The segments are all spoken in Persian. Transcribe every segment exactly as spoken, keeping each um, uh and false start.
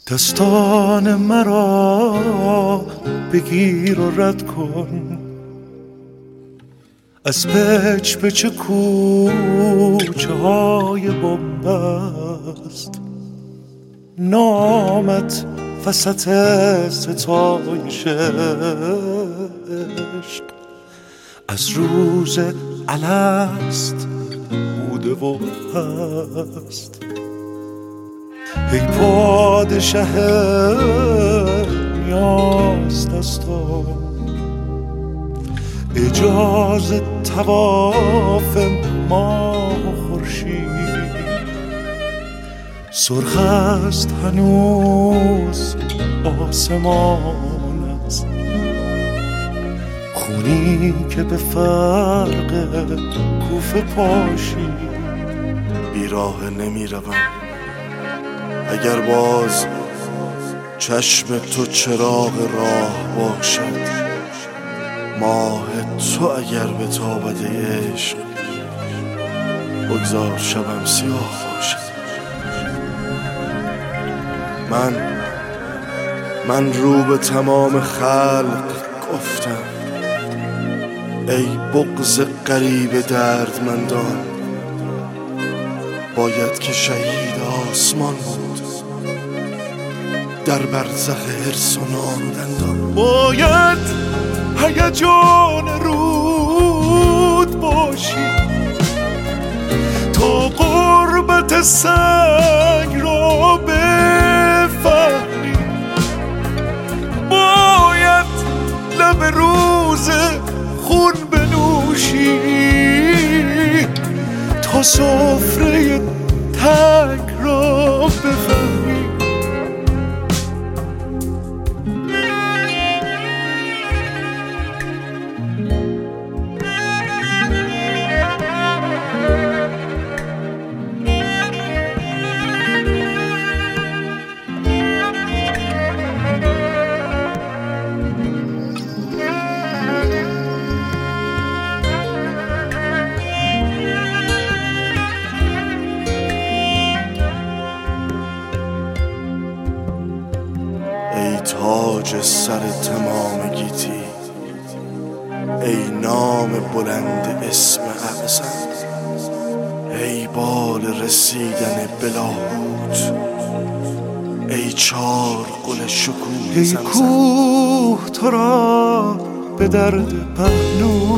دستان مرا بگیر و رد کن، از پچ پچ کوچه های بنبست. نامت وسط ستایش عشق از روز الست بوده و هست. ای پادشه نیاز دستان، اجازه طواف ماه و خورشید. سرخ است هنوز آسمانت، خونی که به فرق کوفه پاشید. بیراه نمی روم اگر باز چشم تو چراغ راه باشد. ماه تو اگر به تابد عشق بگذار شبم سیاه باشد. من من رو به تمام خلق گفتم ای بغض غریب دردمندان، باید که شهید آسمان بود در برزخ حرص و نان و دندان. باید هیجان رود باشی تا غربت سنگ را بفهمی. باید لب روز خون بنوشی تا سفره تنگ را بفهمی. ای تاج سر تمام گیتی، ای نام بلند اسم اعظم، ای بال رسیدن بلاهوت، ای چار گل شکوه ای زمزم. کوه تو را به درد پهلو،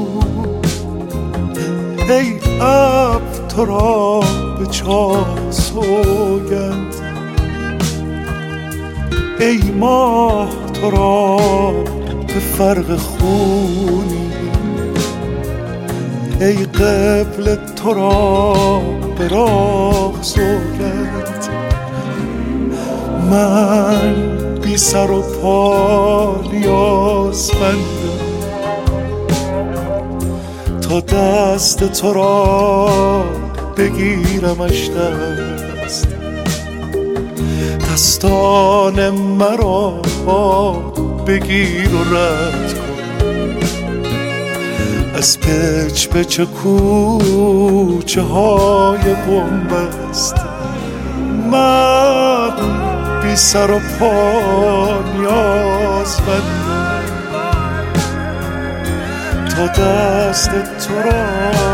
ای ابر تو را به چاه سوگند، ای ماه تو را به فرق خونی، ای قبل تو را به راه سوگند. من بی سر و پا نیازمندم تا دست تو را بگیرمش دست. دستان مرا بگیر و رد کن، از پچ پچ کوچه های بنبست. من بی سر و پا نیازمندم تا دست تو را